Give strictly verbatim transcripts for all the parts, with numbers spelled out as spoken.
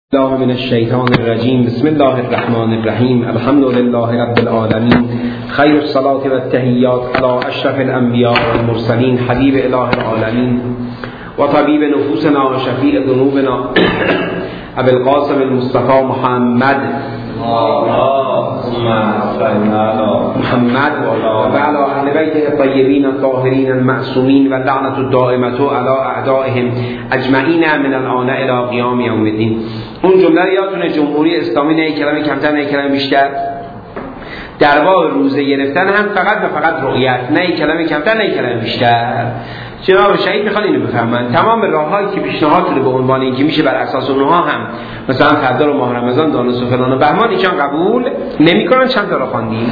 الله من الشیطان الرجیم. بسم الله الرحمن الرحیم. الحمد لله رب العالمین. خیر الصلاة و التحیات علی اشرف الانبیاء والمرسلین حبیب اله العالمین و طبیب نفوسنا و شفیع ذنوبنا ابی القاسم المصطفى محمد محمد و علی اهل بیته الطیبین الطاهرین المعصومین و لعنت الدائمة علی اعدائهم اجمعین من الان الی قیام یوم الدین. اون جمله رو یادتونه، جمهوری اسلامی نه کلمه کمتر نه کلمه بیشتر، در باب روزه گرفتن هم فقط و فقط رؤیت، نه کلمه کمتر نه کلمه بیشتر. جناب شهید میخوان اینو بفهمن. تمام راههایی که پیشنهاد شده به عنوان اینکه میشه بر اساس اونها هم مثلا فردا و ماه رمضان دانست و فلان و بهمان ایشان قبول نمیکنن. چند تا را خواندیم.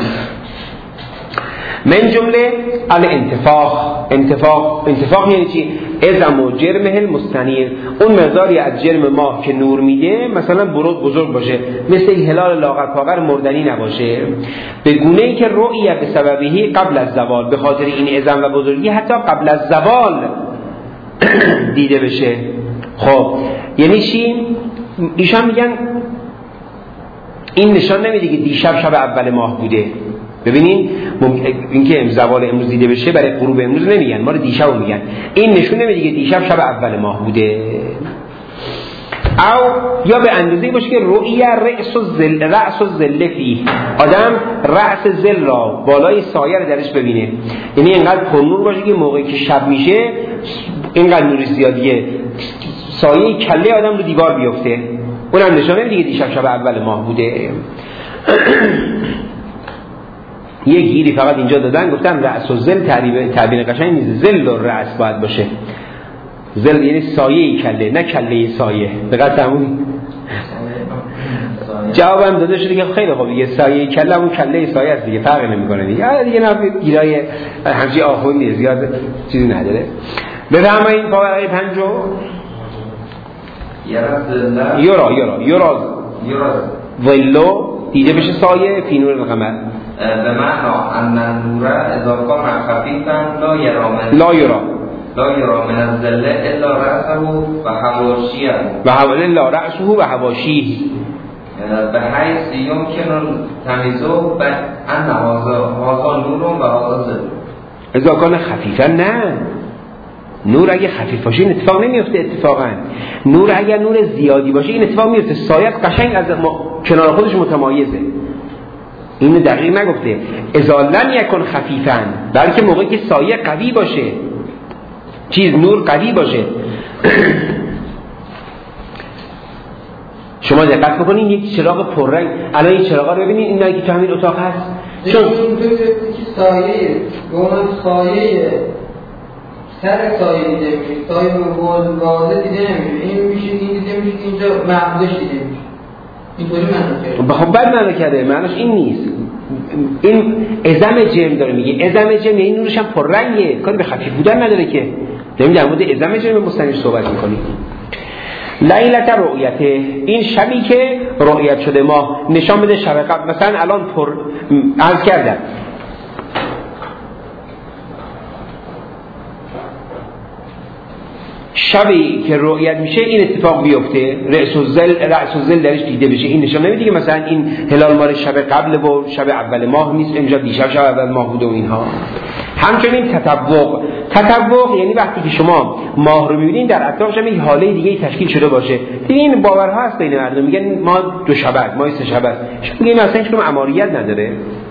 من جمله الانتفاق. انتفاق انتفاق یعنی چی؟ ازم و جرمه المستنیر، اون مقداری از جرم ماه که نور میده مثلا برود بزرگ باشه، مثل هلال لاغر پاغر مردنی نباشه، به گونه ای که رؤیه به سببهی قبل از زوال، به خاطر این ازم و بزرگی حتی قبل از زوال دیده بشه. خب یعنی چی؟ ایشان میگن این نشان نمیده که دیشب شب اول ماه بوده. ببینین اینکه زوال امروز دیده بشه برای غروب امروز نمیگن، ما رو دیشب میگن. این نشون نمیده که دیشب شب اول ماه بوده. او یا به اندازه‌ای باشه که رؤیه رأس و ذل رأس و ذل فی، آدم رأس ذل را بالای سایه رو درش ببینه، یعنی اینقدر پرنور باشه که موقعی که شب میشه اینقدر نور زیادیه سایه کله آدم رو دیوار بیفته. اونم نشانه دیگه دیشب شب اول ماه بوده. یه گیری فقط اینجا دادن، گفتن رأس و ذل تعبیر تعبیر قشنگ نیست، ذل و رأس باید باشه. ذل یعنی سایه کله، نه کله سایه. دقت همون جوابم داده شده که خیلی خوب دیگه، سایه کله همون کله سایه است دیگه، فرقی نمیکنه دیگه. دیگه نه گیرای همچین آخوندی زیاد چیزی نداره. بفرمایید پاورای پنجو. یورا یورا یورا یورا ولو دیده بشه سایه فی نور القمر، به معنا ان النور اذا كان خفيفا لا يرى من لا يرى لا يرى من الظل الا رأسه و حواشیه و حوالي لا رأسه و حواشیه، به حیث يمكن تمیزه ان هذا هذا نور و هذا ظل. اذا كان خفيفا نه، نور اگه خفیف باشه این اتفاق نمیفته. اتفاقا نور اگه نور زیادی باشه این اتفاق میفته. سایه قشنگ از کنار خودش متمایزه. این دقیق نگفته اذا لم یکن خفیفا، بلکه موقعی که سایه قوی باشه، چیز نور قوی باشه. شما دقت بکنین یک چراغ پررنگ، الان این چراغا رو ببینید، این نگی تو همین اتاق هست، چون سایه اون سایه سر سایه دیده میشه، سایه واضح دیده نمیشه، این میشه این دیده میشه، اینجا محدودش دیده میشه. اینطوری معنی کرده. خب بعد معنی کرده، معنیش این نیست. این ازم جرم داره میگه. ازم جرم یعنی نورش هم پررنگه، کاری به خفیف بودن نداره که. داریم در مورد ازم جرم مستنیر صحبت میکنیم. لیلت رؤیته، این شبی که رؤیت شده ما نشان بده شب قبل. مثلا الان پر عرض کردم شبی که رؤیت میشه این اتفاق بیفته، رأس و ذل رأس و ذل درش دیده بشه، این نشان نمیده که مثلا این هلال مال شب قبل و شب اول ماه نیست، اینجا دیشب شب اول ماه بوده و اینها. همچنین تطوق. تطوق یعنی وقتی که شما ماه رو میبینید در اطرافش هم یک حاله دیگه تشکیل شده باشه. دیگه این باورها هست بین مردم، میگن ما دو شب ما سه شب است، میگن اصلا هیچ اماریت نداره.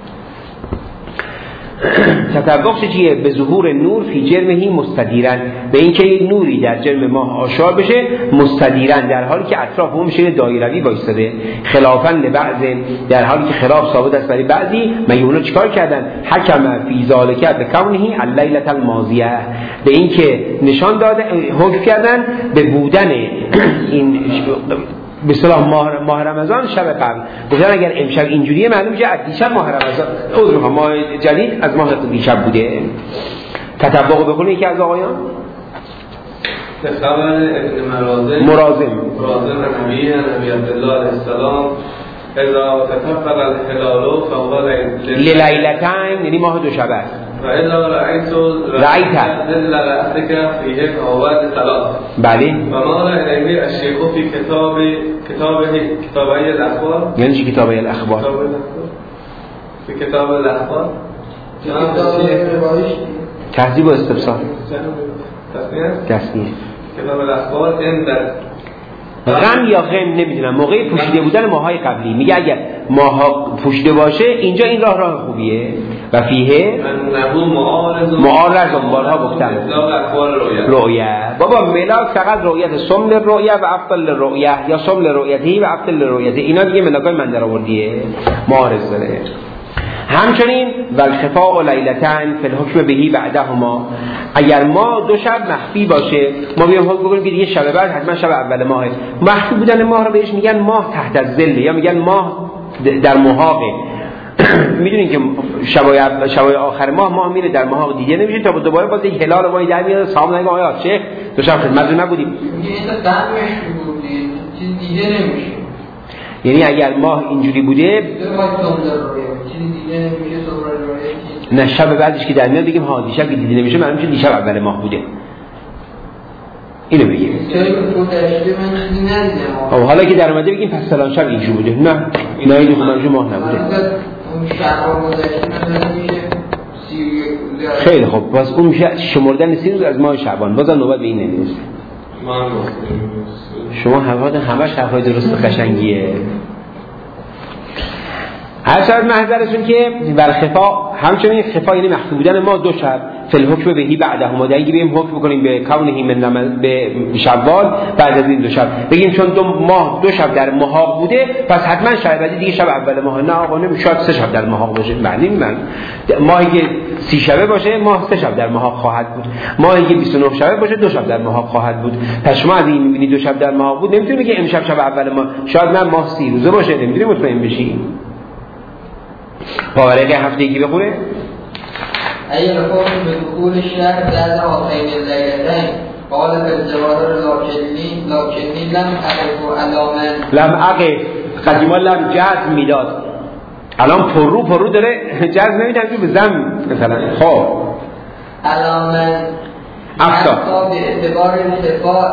تطوق چیه؟ به ظهور نور فی جرمهی مستدیرن، به اینکه یک نوری در جرم ماه آشکار بشه، مستدیرن در حالی که اطراف اون میشه دایروی وایساده، خلافاً لبعض، در حالی که خلاف ثابت است برای بعضی. مگه اونا چیکار کردن؟ حکم فی ذالک بکونه اللیلة الماضیه، به اینکه نشان داده حکم کردن به بودن این به اصطلاح ماه ماه رمضان شب قبل. گفتن اگر امشب اینجوریه معلوم میشه از دیشب ماه رمضان عذر ماه جدید از ماه دیشب بوده. تطبق بکنه یکی از آقایان به خبر ابن مرازم مرازم مرازم نبی نبی عبدالله علیه السلام اذا تطبق الهلال فهو لیلتین، لیلتین یعنی ماه دو شب است. و الا رأیت رأیت ذل رأسك فیه فهوات ثلاث. بله. و ما لا الیه الشیخ فی کتاب کتابه کتابه الاخبار. یعنی چی کتابه الاخبار؟ کتاب الاخبار فی کتاب الاخبار تهذیب و استفسار تسنیه کتاب الاخبار این در غم یا غم نمیدونم موقع پوشیده بودن ماهای قبلی میگه اگر ماها پوشیده باشه اینجا این راه راه خوبیه و فیه معارض بارها گفتم رؤیه. بابا ملاک فقط رؤیت سمل رؤیه و افضل رؤیه یا سمل رؤیتی و افضل رؤیتی، اینا دیگه ملاکای من در آوردیه معارض داره. همچنین والخفاء لیلتن فی الحکم بهی بعدهما، اگر ما دو شب مخفی باشه ما بیام حکم بکنیم که دیگه شب بعد حتما شب اول ماهه. مخفی بودن ماه رو بهش میگن ماه تحت الظل یا میگن ماه در محاقه. میدونین که شبای شبای آخر ماه ماه میره در محاق دیده نمیشه تا دوباره باز یک هلال ماهی در میاد. سلام علیکم آقای شیخ دو شب خدمتتون نبودیم. این تا دمش بود چیز دیده نمیشه. یعنی اگر ماه اینجوری بوده نه شب بعدش که در میاد بگیم ها دیشب که دیده نمیشه معلوم میشه دیشب اول ماه بوده. اینو بگیم. او حالا که در اومده بگیم پس فلان شب اینجوری بوده. نه اینا این خودمون ماه نبوده. خیلی خوب پس اون میشه شمردن سی روز از ماه شعبان. بازم نوبت به این نمیرسه. شما حوادث همش حرفای درست و قشنگیه. هر شب محضرشون که والخفا همچنین خفا یعنی مخفی بودن ما دو شب فی الحکم بهی بعدهما، دیگه بیم حکم بکنیم به کونه من به شوال بعد از این دو شب بگیم چون دو ماه دو شب در محاق بوده پس حتما شب بعدی دیگه شب اول ماه. نه آقا نمیشه سه شب در محاق باشه. معنی من ماهی که سی شبه باشه ماه سه شب در محاق خواهد بود، ماهی که بیست و نه شبه باشه دو شب در محاق خواهد بود. پس شما از این میبینید دو شب در محاق بود نمیتونی بگی امشب شب اول ماه، شاید من ماه سی روزه باشه نمیتونی مطمئن بشی. پاورقی هفتگی بخونه ای الحکم به دخول الشهر بعد هاتین اللیلتین قال فی الجواهر لکنی لکنی لم اقف علاما لم اقف قدیما لم جزم میداد، الان پررو پررو داره جزم نمیدم که به زم مثلا خب علاما افتا به اعتبار انتفاع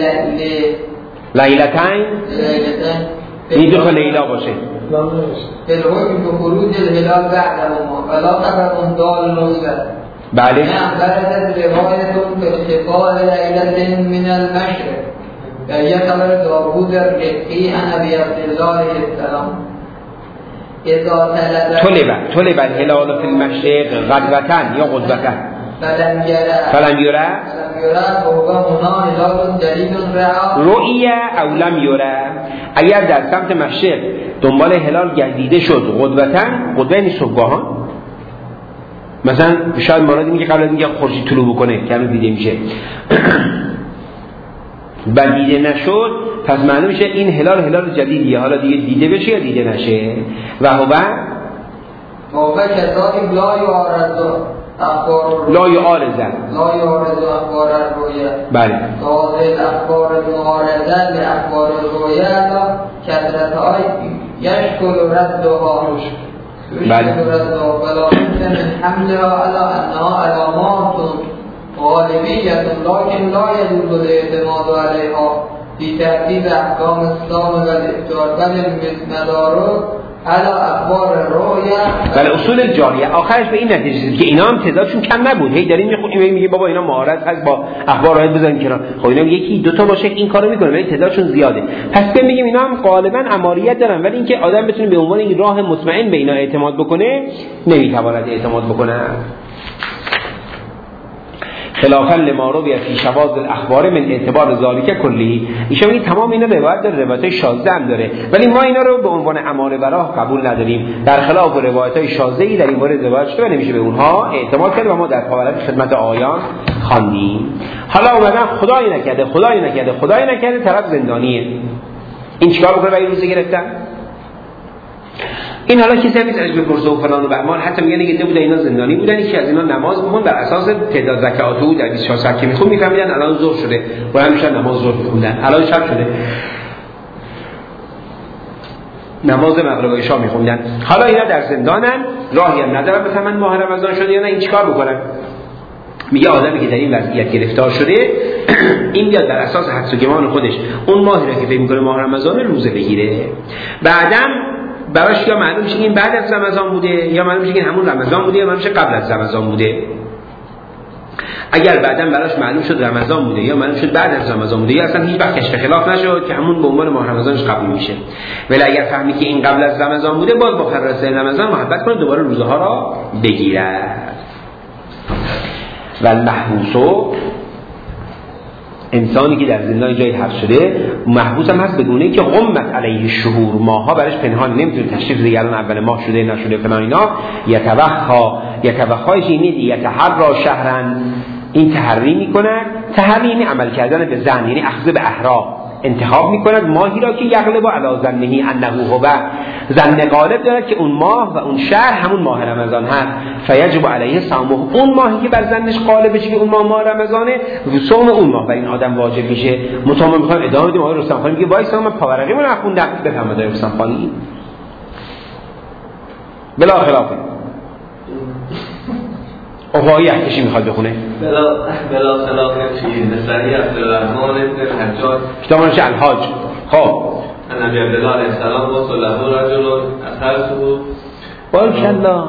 لیلتین این دو تا لیلا باشه في الحكم بخروج الهلال بعدهما فلا تبقى ضال نصر. بله. نعم بردت رواية بارتفاع ليلة من المشرق فهي خبر داوود الرقي عن أبي عبد الله عليه السلام إذا طلب طلب الهلال في المشرق غدوة یا غدوة فلم يرى فلم يرى فلم يرى وهو هنا هلال دليل رأى رؤيا او لم يرى. اگر در سمت مشرق دنبال هلال گردیده شد غدوتن، غدوه یعنی صبحگاهان، مثلا شاید مرادی میگه قبل از اینکه خورشید طلوع بکنه که دیده میشه و دیده نشد پس معلوم میشه این هلال هلال جدیدیه، حالا دیگه دیده بشه یا دیده نشه. و هو هو کتابی لا یعرض اخبار لا یعرضن لا یعرض اخبار الرؤیا بله قاضی اخبار معارضه لاخبار الرؤیا کثرت های یشکل ردها بله ردها ولا بد من حملها على انها علامات غالبیه لكن لا يجوز الاعتماد عليها في ترتیب احکام اسلام و الافتار بل المدار على اخبار الرؤیا. بله اصول الجاریه آخرش به این نتیجه که اینا هم تعدادشون کم نبود، هی داریم میخونیم میگه بابا اینا معارض هست با اخبار راحت بزنیم کنار، خب اینا یکی دو تا باشه این کارو میکنه ولی تعدادشون زیاده، پس بهم میگیم اینا هم غالبا اماریت دارن ولی اینکه آدم بتونه به عنوان این راه مطمئن به اینا اعتماد بکنه نمیتواند اعتماد بکنه. خلافا لما روی فی شواذ الاخبار من اعتبار ذالک کلی. ایشون میگه تمام اینا روایت داره، روایتای شاذ هم داره ولی ما اینا رو به عنوان اماره و راه قبول نداریم، در خلاف روایتای شاذی در این مورد روایت شده و نمیشه به اونها اعتماد کرد و ما در پاورق خدمت آیان خواندیم. حالا اومدن خدایی نکرده خدایی نکرده خدایی نکرده طرف زندانیه، این چیکار بکنه برای روزه گرفتن؟ این حالا کسی همیز ازش بپرسه و فلان و بهمان، حتی میگن که بوده اینا زندانی بودن یکی از اینا نماز بخون بر اساس تعداد زکات او در بیست و چهار ساعت که میخون میفهمیدن الان ظهر شده و همیشه نماز ظهر میخوندن، الان شب شده نماز مغرب و عشا میخوندن. حالا اینا در زندانن راهی هم ندارن مثلا من ماه رمضان شده یا نه این چیکار بکنن؟ میگه آدمی که در این وضعیت گرفتار شده این بیاد در اساس حدس و گمان خودش اون ماهی را که فکر می‌کنه ماه رمضان روزه بگیره. بعدم براش یا معلوم میشه این بعد از رمضان بوده یا معلوم میشه این همون رمضان بوده یا معلوم میشه قبل از رمضان بوده. اگر بعداً براش معلوم شد رمضان بوده یا معلوم شد بعد از رمضان بوده یا اصلا هیچ وقت کشف خلاف نشد که همون به عنوان ماه رمضانش قبول میشه. ولی اگر فهمی که این قبل از رمضان بوده باز با فرض رمضان محبت کنه دوباره روزه ها را بگیرد. و المحبوسو انسانی که در زندان جای حبس شده محبوس هم هست بدونه که غمت علیه شهور ماها برش پنهان نمیتونه تشریف دیگران اول ماه شده نشده فلان اینا یتوخا یتوخایش اینه یتحرا شهرن این تحری میکنه. تحری یعنی عمل کردن به ظن یعنی اخذ به احرا انتخاب میکند ماهی را که یغلب علی ظنه انه هو ظن غالب دارد که اون ماه و اون شهر همون ماه رمضان هست فیجب علیه صومه اون ماهی که بر ظنش غالب بشه که اون ماه ماه رمضانه صوم اون ماه بر این آدم واجب میشه. مطمئن میخوام ادامه بدیم. آقای رستم خانی میگه وایسا من پاورقی من نخوندم بفهمید آقای رستم خانی بلا خلافه اوهایی احکشی میخواد بخونه بلا بلا خلاف فی نصری عبدالرحمن ابن الحجاج کتاب نوشته الحاج. خب نبی عبدالله علیه السلام و صلحه رجل اثرته بارکالله.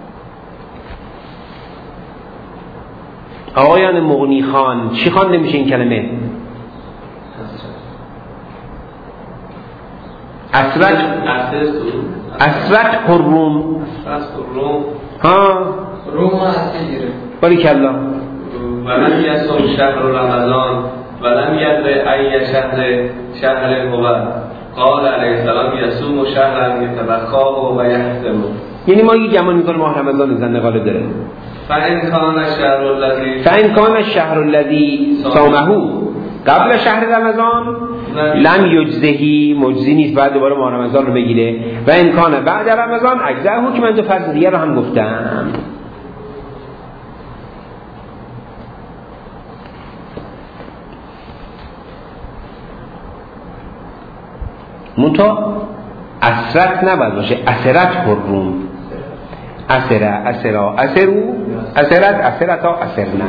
آقایان مغنی خان چی خوانده میشه این کلمه؟ اسرت اسرت قروم اسرت قروم ها روم اسیر بارکالله. ولم یصم شهر رمضان ولم یدر ای شهر شهر هو قال علیه السلام یصوم شهر یتبخاه و یحسبه یعنی ما یک گمان میکنه ماه رمضان زنده غالب داره. فإن کان الشهر الذی فإن کان الشهر الذی صامه قبل شهر رمضان لم یجزهی مجزی نیست بعد دوباره ماه رمضان رو بگیره. و این کان بعد رمضان اجزاءه که من دو فرض دیگه رو هم گفتم. منتها اسرت نباید باشه اسرت حروم اسره اسرا اسرو اسرت اسرتا اسرنا.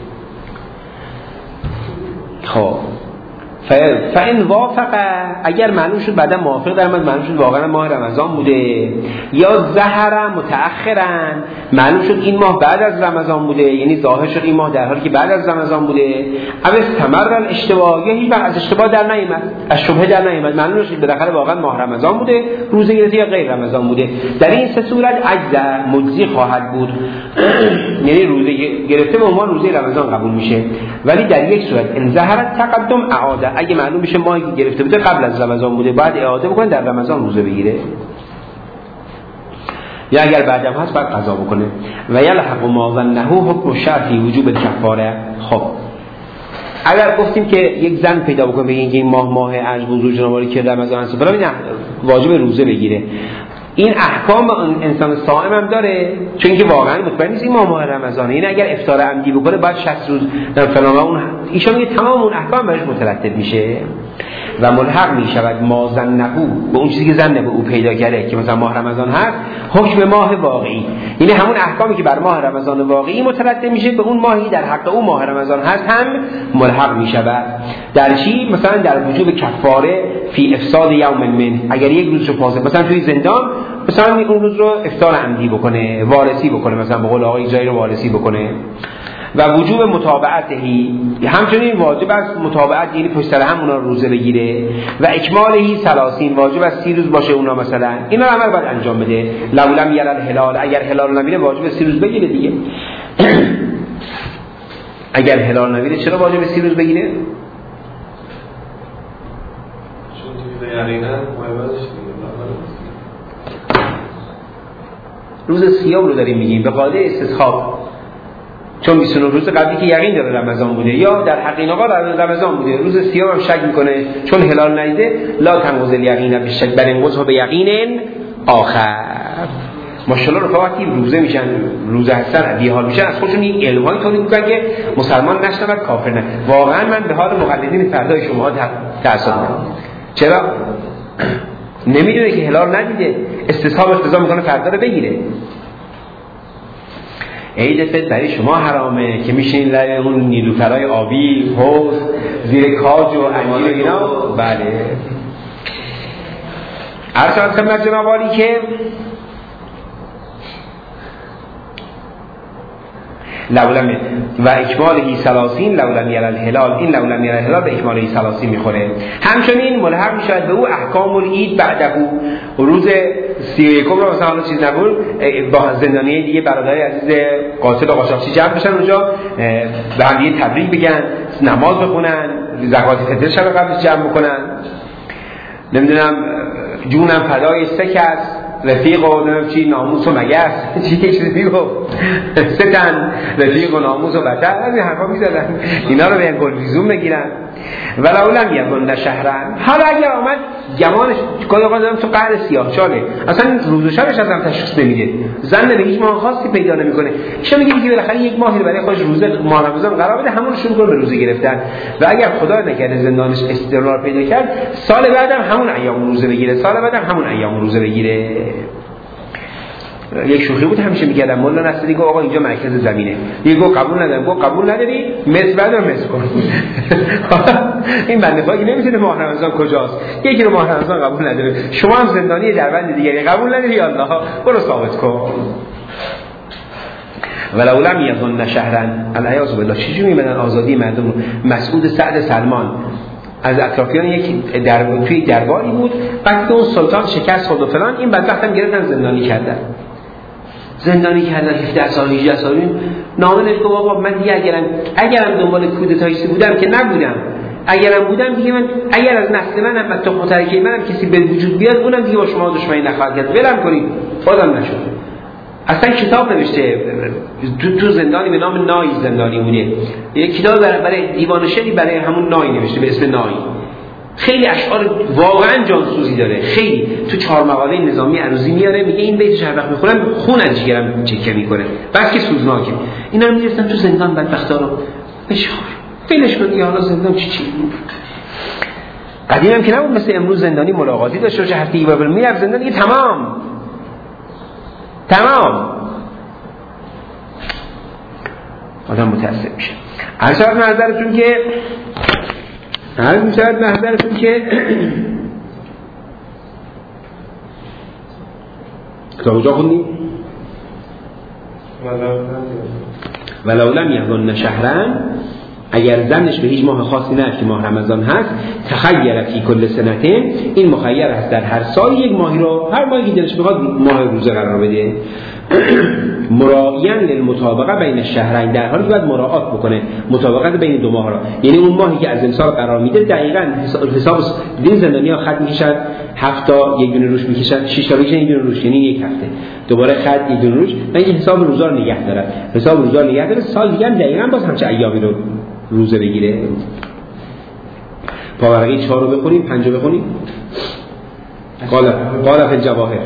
خب فإن وافق اگر معلوم شد بعدا موافق در من معلوم شد واقعا ماه رمضان بوده یا ظهر متأخرا معلوم شد این ماه بعد از رمضان بوده یعنی ظاهر شد این ماه در حالی که بعد از رمضان بوده او استمر الاشتباه یا هیچ وقت از اشتباه در نیامد از شبهه در نیامد معلوم شد بالاخره واقعا ماه رمضان بوده روزه گرفته یا غیر رمضان بوده در این سه صورت اجزا مجزی خواهد بود یعنی روزه گرفته به عنوان روزه رمضان قبول میشه. ولی در یک صورت ان ظهر تقدم اعاده اگه معلوم بشه ماهی که گرفته بوده قبل از رمضان بوده بعد اعاده بکنه در رمضان روزه بگیره یا اگر بعدم هست بعد قضا بکنه. و یلحق ما ظنه حکم شرطی وجوب الکفاره. خب اگر گفتیم که یک زن پیدا بکنه بگیم که این ماه ماه عجب و زوجنواری که رمضان هست برای نه واجب روزه بگیره این احکام انسان صائم هم داره چون که واقعا مطمئن نیست این ماه ماه رمضانه. این اگر افطار عمدی بکنه بعد شصت روز در فلان اون ایشون میگه تمام اون احکام بهش مترتب میشه و ملحق میشود ما ظنه به اون چیزی که ظن به او پیدا کرده که مثلا ماه رمضان هست حکم ماه واقعی یعنی همون احکامی که بر ماه رمضان واقعی مترتب میشه به اون ماهی در حق او ماه رمضان هست هم ملحق میشود. در چی؟ مثلا در وجوب کفاره فی افساد یوم من اگر یک روز رو فاسد مثلا توی زندان مثلا اون روز رو افطار عمدی بکنه وارثی بکنه مثلا به قول آقای جایی رو وارثی بکنه. و وجوب متابعتهی همچنین واجب است متابعت یعنی پشت سر هم اونا روزه بگیره و اکمالهی ثلاثین واجب است سی روز باشه اونا مثلا اینا رو عمل باید انجام بده. لولم یر الهلال اگر هلال نبینه واجب سی روز بگیره دیگه اگر هلال نبینه چرا واجب سی روز بگیره؟ چون دیگه یقینا محبتش روز سیام رو داریم میگیم به قاعده استصحاب چون بیست و نه روز قبلی که یقین داره رمضان بوده یا در حق این آقا رمضان بوده روز سیام هم شک میکنه چون هلال ندیده لا تنقض الیقین بالشک بل انقضه بیقین آخر. ماشاءالله رفاقتی روزه میشن روزه هستن بیحال میشن از خودشون این علمای تولید میکنن که مسلمان نشنود کافر نه. واقعا من به حال مقلدین فردای شما تأسف میکنم. چرا؟ نمیدونه که هلال ندیده استصحاب اقتضا میکنه فردا رو بگیره عید فطر برای شما حرامه که میشین لای اون نیلوفرای آبی حوض زیر کاج و انجیر و اینا. بله عرض خدمت جناب عالی که لولم و اکماله سلاسین لولم یرا الهلال، این لولم یرا الهلال به اکماله سلاسین میخوره. همچنین ملحق میشود به او احکام العید بعده، روز سی و یکم رو مثلا چیز نبود با زندانیه دیگه برادر عزیز قاتل و قاچاقچی جمع بشن اونجا به هم دیگه تبریک بگن، نماز بخونن، زکات فطر شب قبلش جمع بکنن، نمیدونم جونم فدای سکس رفیق و نمیدونم چی ناموس و مگس چی که چیزی گفت ستن رفیق و ناموس و بطر از این حرفا میزدن، اینا رو به این گلویزون بگیرن. ولو لم یکن شهرن، حالا اگر آمد گمانش کاری آقا دارم تو قهر سیاه چاله اصلا روز و شبش ازم تشخیص نمیده، زن به هیچ ماه خاصی پیدا نمیکنه، ایشون میگه که بالاخره یک ماهی برای خودش روزه ماه رمضان قرار بده همون رو شروع کنه به روزه گرفتن و اگر خدا نکرده زندانش استقرار پیدا کرد سال بعدم همون ایام روزه بگیره، سال بعدم همون ایام روزه بگیره. یک شوخی بود همیشه میگردم مولا نصری گفت آقا اینجا مرکز زمینه، یه گفت قبول ندارم، گفت قبول نداری مس بعدم مس کن. این بنده خدا نمیتونه ماه رمضان کجاست، یکی رو ماه رمضان قبول نداره، شما هم زندانی دربند دیگری قبول نداری یا الله برو ثابت کن. ولو لم یظن شهرا العیاذ بالله. چجوری میبینن آزادی مردم رو؟ مسعود سعد سلمان از اطرافیان یک در توی درباری بود، بعد اون سلطان شکست خورد و فلان، این بدبخت هم گرفتن زندانی کردن زندانی کردن هفده سال هجده سال. نامه نوشت گفت آقا من دیگه اگرم اگرم دنبال کودتاییستی بودم که نبودم، اگرم بودم دیگه من اگر از نسل منم از تخم ترکه منم کسی به وجود بیاد اونم دیگه با شما دشمنی نخواهد کرد، ولم کنید. بازم نشد. اصلا کتاب نوشته تو, تو زندانی به نام نای زندانی بوده، یک کتاب برای, برای دیوان شعری برای همون نای نوشته به اسم نای. خیلی اشعار واقعا جانسوزی داره، خیلی تو چهار مقاله نظامی عروضی میاره، میگه این بیتش هر وقت میخونم خون از جگرم چکه میکنه، بس که سوزناکه. اینا رو میرسن تو زندان بدبختا رو بشار فیلش کن دیگه، حالا زندان چی چی بود. قدیم هم که نبود مثل امروز زندانی ملاقاتی داشته باشه، هفته یه بار میرفت زندان دیگه تمام تمام آدم متأثر میشه. هر شب نظرتون که هر میشود نظرتون که کتاب جا خوندی؟ ولو لم یظن شهرا، اگر زنش به هیچ ماه خاصی نرفت که ماه رمضان هست، تخیر فی کل سنته، این مخیر هست در هر سال یک ماهی رو، هر ماهی که دلش بخواد ماه روزه قرار بده. مراعیاً للمطابقه بین الشهرین، در حالی که باید مراعات بکنه مطابقت بین دو ماه را، یعنی اون ماهی که از امسال قرار میده دقیقاً حساب دین زندانی‌ها خط میکشن، هفت تا یک دونه روش میکشن، شش تا روش یک دونه روش، یعنی یک هفته دوباره خط یک دونه روش، من این حساب روزا رو نگه دارم، حساب روزا رو نگه داره، سال دیگه دقیقاً باز همچه ایامی رو روزه بگیره. پاورقی چهار رو بخونیم، پنج رو بخونیم. قال قال فی الجواهر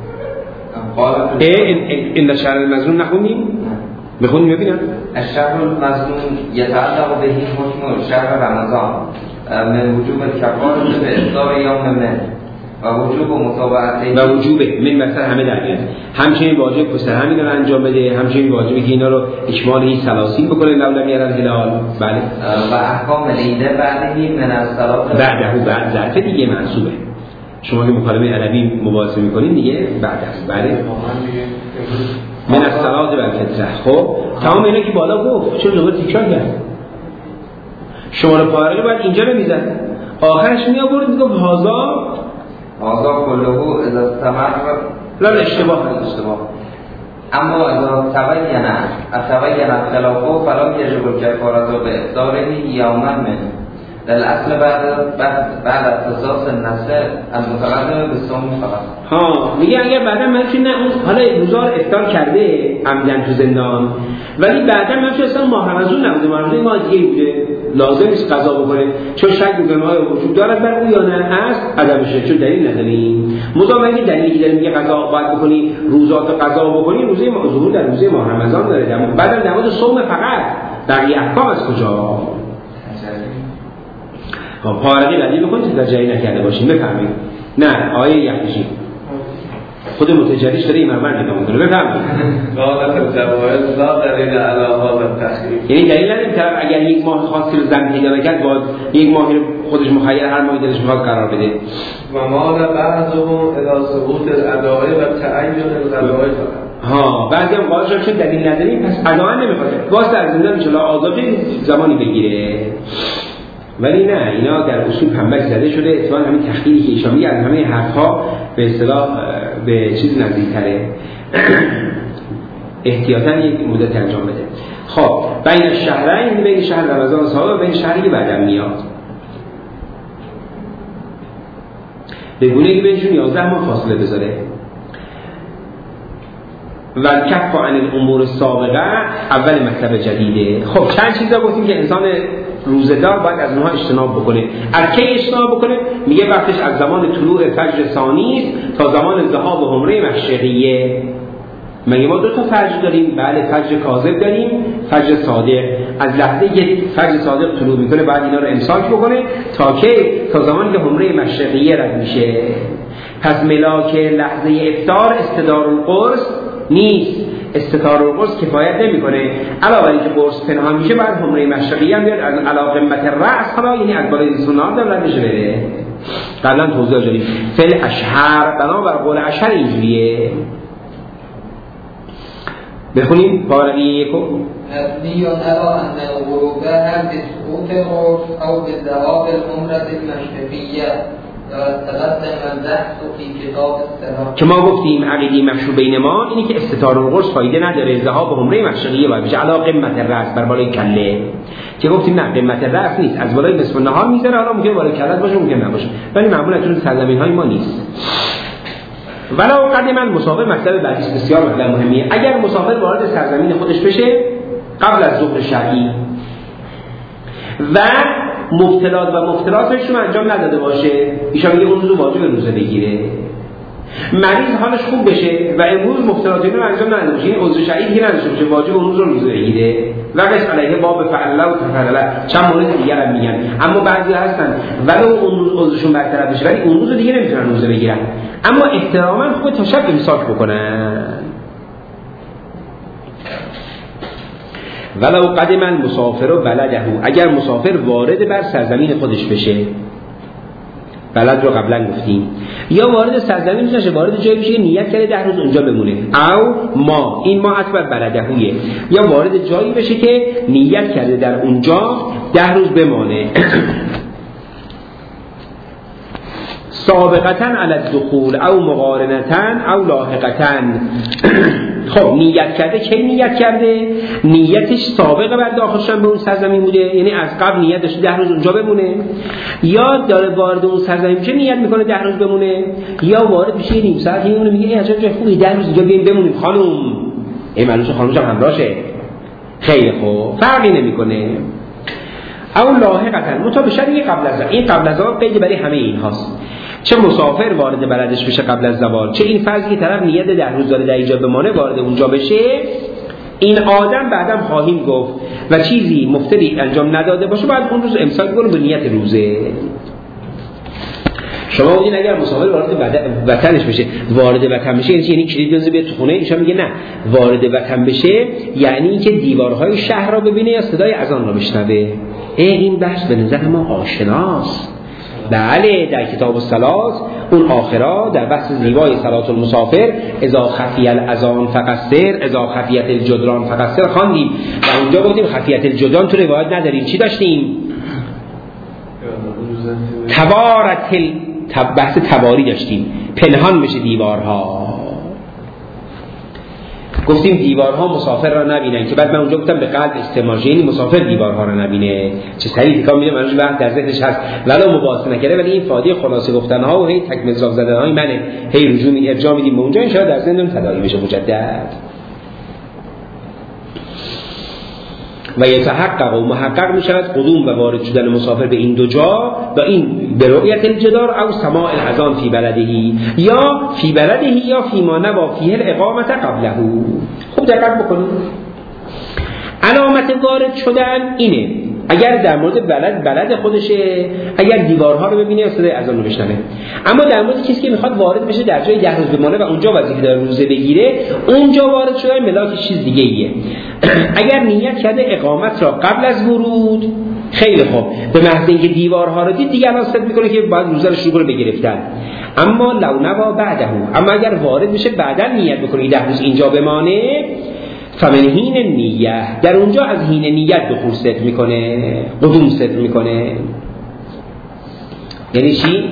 این این شهر المظلوم نخونیم؟ بخونیم ببینم. الشهر المظلوم يتعلق به حکم شهر رمضان من وجوب الکفاره به افطار یوم من و وجوب مطابقت و وجوب من مثلا همه در میاد، همچنین واجب پسر همین رو انجام بده، همچنین واجبی که اینا رو اکمالی سلاسین بکنه لولم یرا الهلال. بله. و احکام العید بعدی من الصلاه بعده، بعد ظرف دیگه منصوبه. شما که مکالمه عربی مباحثه میکنین دیگه بعد است. بله. من الصلاه و الفطر. خب تمام اینا که بالا گفت چه دوباره تکرار کرد. شما رو پاره بعد اینجا نمیزد، آخرش می آورد میگفت هازا هازا کلهو اذا استمر لا اشتباه اشتباه اما اذا تبین اتبین خلافه فلا یجب الکفاره به افطار یوما من الاصل بعد بعد بعد اختصاص النسل المتقدم به صوم فقط. ها میگه اگر بعدا منفی نه اون حالا روزا رو افطار کرده عمدن تو زندان، ولی بعدا منفی اصلا ماه رمضان نبوده، ماه رمضان ماه دیگه بوده، لازم نیست قضا بکنه، چون شک میکنه آیا وجود دارد بر او یا نه هست عدمشه، چون دلیل نداریم. مضامن اگه دلیلی داره میگه قضا باید بکنی، روزات قضا بکنی، روزه ظهور در روزه ماه رمضان داره، بعدم در مورد صوم فقط، بقیه احکام از کجا؟ پارقی قدیم بکنید در جایی نکرده باشیم. بفهمید نه آیه یحتشی خود متجریش داره این مرمر نگاه میکنه. بفهم قالت الجوائز لا دلیل علی هذا التخییر، یعنی دلیل نداره طرف اگر یک ماه خاصی رو زن پیدا نکرد باید یک ماهی رو خودش مخیر هر ماهی دلش میخواد قرار بده. و مال بعضهم الی ثبوت الاداء و تعین القضاء. ها بعضی هم قاضی شد چون دلیل نداریم پس اداء نمیخواد، باز در زندان ان شاء الله آزادی زمانی بگیره. ولی نه، اینا در اصول پنبه زده شده. اتفاقا همین تحقیقی که ایشان میگه از همه حرفها به اصطلاح به چیز نزدیک‌تره، احتیاطاً یک مدت انجام بده. خب بین الشهرین، بین شهر رمضان سال و بین شهری که بعدم میاد، به گونه که بینشون یازده ماه فاصله بذاره. و کف عن الامور السابقه اول مطلب جدیده. خب چند چیزا گفتیم که انسان روزدار باید از اونها اجتناب بکنه. از کی اجتناب بکنه؟ میگه وقتش از زمان طلوع فجر ثانی است تا زمان ذهاب حمره مشرقیه. مگه ما دو تا فجر داریم؟ بله، فجر کاذب داریم، فجر صادق. از لحظه که فجر صادق طلوع میکنه بعد اینا رو امساک بکنه تا که تا زمانی که حمره مشرقیه رد میشه. پس ملاک لحظه افطار استدار القرص نیست، استطار القرص کفایت نمیکنه. علاوه بر اینکه قرص پنهان میشه بعد حمره مشرقی هم بیاد از علا قمت رأس، حالا یعنی از بالای سنار داره رد میشه بره. قبلا توضیح دادیم فل اشهر، بنابر قول اشهر اینجوریه. بخونیم پارقی یکو. مبنی علی ان الغروب هل بسقوط القرص او بذهاب العمره المشرقیه. که ما گفتیم عقیده مشروع بین ما اینی که استطار القرص فایده نداره، ذهاب حمره مشرقیه باید بشه علا قمت رأس، بر بالای کله. که گفتیم نه، قمت رأس نیست، از بالای نصف النهار میذاره. حالا ممکنه بالای کله باشه ممکن نباشه، ولی معمولا چون سرزمین های ما نیست. ولو قدم المسافر مطلب بعدی بسیار مطلب مهمیه. اگر مسافر وارد سرزمین خودش بشه قبل از ظهر شرعی و مبتلات و مبتلاتش رو انجام نداده باشه، ایشان میگه اون روز واجب روزه بگیره. مریض حالش خوب بشه و امروز مبتلات رو انجام نداده باشه، این عذر شدید که نداشته باشه، واجب اون روز رو روزه بگیره. و قص علیه باب فعله و تفعله، چند مورد دیگر هم میگن. اما بعضی هستن ولو اون روز عذرشون برطرف بشه ولی اون روز دیگه نمیتونن روزه بگیرن، اما احتراما خوبه تا شب امساک بکنن. ولو قدم المسافر و بلده، اگر مسافر وارد بر سرزمین خودش بشه، بلد رو قبلا گفتیم، یا وارد سرزمین نشه، وارد جایی بشه نیت کرده ده روز اونجا بمونه، او ما این ما حتی بر بلدهویه، یا وارد جایی بشه که نیت کرده در اونجا ده روز بمانه. سابقتاً علی الدخول او مقارنتاً او لاحقتاً. خب نیت کرده، کی نیت کرده؟ نیتش سابقه بر داخل شدن به اون سرزمین بوده، یعنی از قبل نیت داشته ده روز اونجا بمونه، یا داره وارد اون سرزمین میشه نیت میکنه ده روز بمونه، یا وارد میشه نیم ساعت میمونه میگه ای عجب جای خوبی ده روز اینجا بیایم بمونیم خانم، ای معلومه خانمش هم همراهشه، خیلی خوب، فرقی نمیکنه. او لاحقتاً مطابق شرعی قبل از این قبل از آن قید برای همه این هاست، چه مسافر وارد بلدش بشه قبل از زوال، چه این فرضی که طرف نیت ده روز داره در اینجا بمانه وارد اونجا بشه، این آدم بعدم خواهیم گفت و چیزی مفتری انجام نداده باشه بعد اون روز امساک کنه به نیت روزه. شما بودین اگر مسافر وارد وطنش بشه، وارد وطن بشه یعنی کلید بزنه بیاد تو خونه، ایشون میگه نه، وارد وطن بشه یعنی اینکه دیوارهای شهر را ببینه یا صدای اذان را بشنوه. این بحث به نظر ما آشناست. بله، در کتاب الصلات اون آخرا در بحث زیبای صلات المسافر اذا خفی الاذان فقصر اذا خفیت الجدران فقصر خواندیم و اونجا گفتیم خفیت الجدران تو روایت نداریم. چی داشتیم؟ تبارت تب بحث تباری داشتیم، پنهان بشه دیوارها. گفتیم دیوارها مسافر را نبینن که بعد من اونجا گفتم به قلب استماجه، یعنی مسافر دیوارها را نبینه. چه سریع تکام میده منوش وقت در ذهنش هست ولو مباحثه نکرده، ولی این فادی خلاصه گفتنها و هی تک مزاق زدنهای منه، هی رجوع می ارجاع میدیم به اونجا ان شاء الله در ذهنم تداعی بشه مجدد. و یتحقق و محقق میشود قدوم و وارد شدن مسافر به این دو جا و این به رؤیت الجدار او سماع الاذان فی بلدهی یا فی بلدهی یا فی ما نوا فیه الاقامت قبله. خوب دقت بکنید، علامت وارد شدن اینه اگر در مورد بلد بلد خودشه، اگر دیوارها رو ببینه یا صدای اذان رو بشنوه. اما در مورد کسی که میخواد وارد بشه در جای ده روز بمانه و اونجا وظیفه داره روزه بگیره، اونجا وارد شدن ملاک چیز دیگه ایه. اگر نیت کرده اقامت را قبل از ورود، خیلی خوب، به محض اینکه دیوارها رو دید دیگه الان ست میکنه که باید روزه رو شروع به گرفتن. اما لو نوا بعده، اما اگر وارد بشه بعدا نیت بکنه ده روز اینجا بمانه، فمن حین نیه، در اونجا از حین نیت دخول ست میکنه، قدوم ست میکنه. یعنی چی؟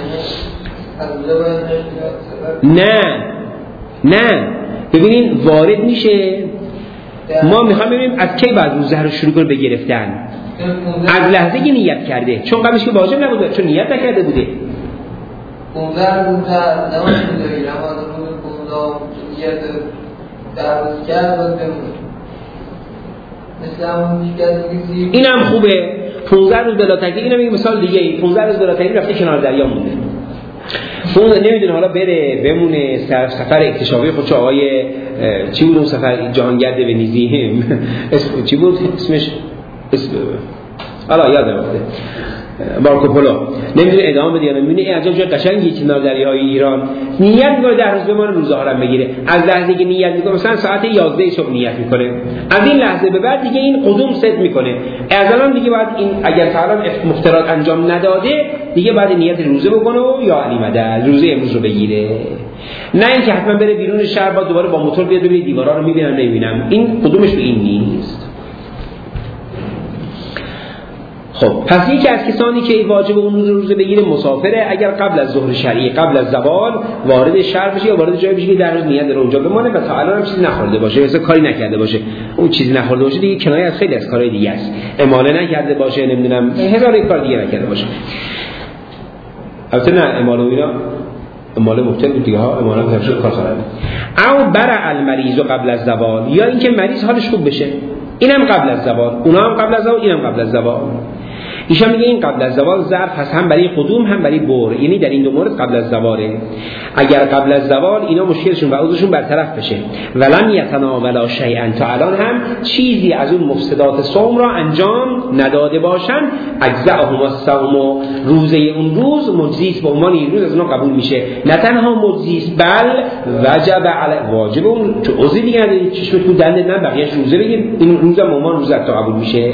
نه نه ببینین وارد میشه، ما میخوام ببینیم از کی بعد روزه رو شروع کنه به گرفتن. از لحظه که نیت کرده، چون قبلش که واجب نبوده، چون نیت نکرده بوده. پونزده روز نماز می‌داری، نماز روز پونزده نیت در روز کرد باید بمونه. مثل همون میگه اینم خوبه. پونزده روز بلا تکلیف، اینم میگه مثال دیگه ای. پونزده روز بلا تکلیف رفته کنار دریا مونده. اون نمیدونه حالا بره بمونه سر سفر اکتشافی خودش. آقای چی بود اون سفر جهانگرد ونیزی اسم چی بود اسمش؟ اسم حالا یادم رفته. مارکوپولو. نمیدونه ادامه بده یا نمیدونه. این عجب جای قشنگی کنار دریاهای ایران نیت میکنه در روز بمانه روزه ها رو بگیره. از لحظه که نیت میکنه مثلا ساعت یازده صبح نیت میکنه، از این لحظه به بعد دیگه این قدوم ست میکنه. از الان دیگه بعد این اگر فعلا مفترض انجام نداده دیگه بعد نیت روزه بکنه و یا علی مدد روزه امروز رو بگیره. نه اینکه حتما بره بیرون شهر با دوباره با موتور بیاد ببینه دیوارا رو میبینم نمیبینم. این قدومش به این نیست. خب پس یکی از کسانی که واجب اون روز روزه بگیره مسافره. اگر قبل از ظهر شرعی، قبل از زوال وارد شهر بشه یا وارد جایی بشه که در روز نیت داره اونجا بمانه و تا الان هم چیزی نخورده باشه، مثلا کاری نکرده باشه، اون چیزی نخورده باشه دیگه کنایه از خیلی از کارهای دیگه است. اماله نکرده باشه، نمیدونم هزار یک کار دیگه نکرده باشه. البته نه اماله و اینا اماله مبتل بود دیگه ها، اماله هم کار خرابه. او برع المریض قبل از زوال، یا اینکه مریض حالش خوب بشه، اینم قبل از زوال، اونها هم قبل از زوال، اینم قبل از زوال. ایشان میگه این قبل از زوال ظرف هست هم برای قدوم هم برای بور، یعنی در این دو مورد قبل از زواله. اگر قبل از زوال اینا مشکلشون و عوضشون برطرف بشه ولم یتناولا شیئا، تا الان هم چیزی از اون مفسدات صوم را انجام نداده باشن، اجزاءهم الصوم، روزه اون روز مجزیست، به عنوان این روز از اونها قبول میشه. نه تنها مجزیست بل وجب علی، واجب اون چه عضوی دیگه نداری، چشم تو دندت نه بقیه‌اش روزه بگیر، این روز هم عنوان روزه تا قبول میشه.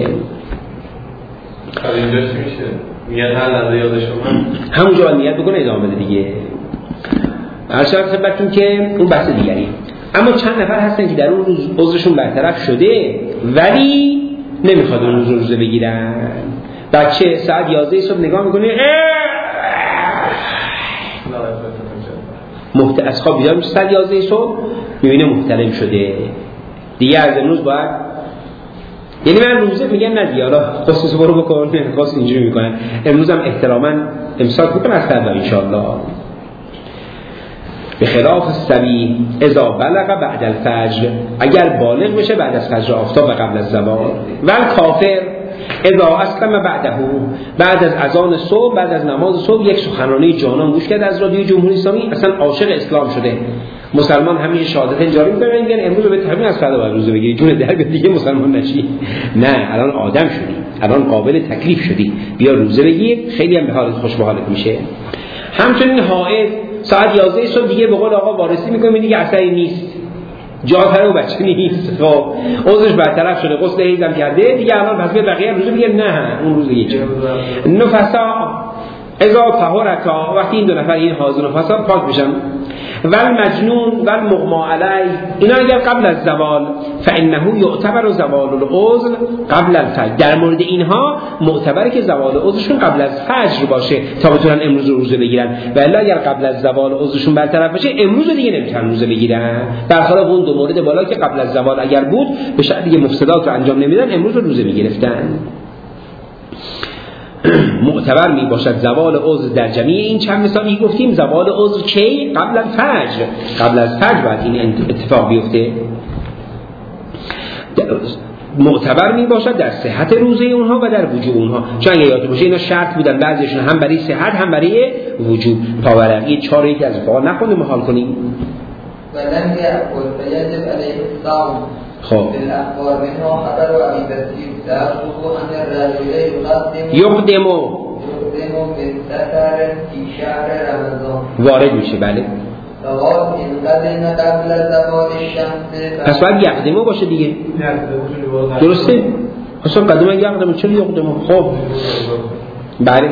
خب اینجاش میشه نیت هر لحظه یاد شما همونجا باید نیت بکنه ادامه بده دیگه. ارشاد خدمتتون که اون بحث دیگری. اما چند نفر هستن که در اون روز عذرشون برطرف شده ولی نمیخواد اون روز روزه بگیرن. بچه ساعت یازده صبح نگاه میکنه محت... از خواب بیدار میشه ساعت یازده صبح میبینه محتلم شده دیگه، از امروز باید، یعنی من روزه میگن نه دیگه حالا خصوص برو بکن، خاص اینجوری میکنن، امروز هم احتراما امساک بکن از فردا انشاءالله. به خلاف الصبی اذا بلغ بعد الفجر، اگر بالغ بشه بعد از فجر آفتاب و قبل از زوال. و کافر اذا اسلم بعده، بعد از اذان صبح، بعد از نماز صبح یک سخنرانی جانان گوش کرد از رادیو جمهوری اسلامی، اصلا عاشق اسلام شده. مسلمان همین شهادت جاری می‌کنه، میگن امروز به تحریم از فردا باید روزه بگیری، جون در دیگه مسلمان نشی. نه الان آدم شدی، الان قابل تکلیف شدی، بیا روزه بگیر، خیلی هم به حالت خوش به حالت میشه. همچنین حائض ساعت یازده صبح دیگه به قول آقا وارسی می‌کنه، دیگه اثری نیست، جا پر و بچه نیست، خب عذرش برطرف شده، غسل حیضم کرده دیگه، الان پس به بقیه روزه میگه نه اون روزه یه چیز. نفسا اذا طهرتا، وقتی این دو نفر این حاضر و نفسا پاک بشن، ول مجنون ول مغما علی، اینا اگر قبل از زوال فانه یعتبر زوال العذر قبل الفجر، در مورد اینها معتبره که زوال عذرشون قبل از فجر باشه تا بتونن امروز روزه بگیرن، و الا اگر قبل از زوال عذرشون برطرف بشه امروز دیگه نمیتونن روزه بگیرن، برخلاف اون دو مورد بالا که قبل از زوال اگر بود به شرط دیگه مفسدات رو انجام نمیدن امروز روزه میگرفتن. معتبر می باشد زوال عذر در جمعی این چند مثالی گفتیم. زوال عذر کی؟ قبل از فجر، قبل از فجر باید این اتفاق بیفته. معتبر می باشد در صحت روزه اونها و در وجوب اونها، چون اگه یادتون باشه اینا شرط بودن بعضیشون هم برای صحت هم برای وجوب. پاورقی چهار یکی از فقها نخونیم محال کنیم. ولن یأکل فیجب علیه الصوم خب بالاخبار منها خبر و ابی بسیر درسو ان الرجل یقدم یقدم یقدم من سفر فی شهر رمضان وارد میشه. بله فقال ان قدم قبل زوال الشمس پس باید یقدم باشه دیگه، درسته؟ اصلا قدم یقدم چرا یقدم؟ خب بله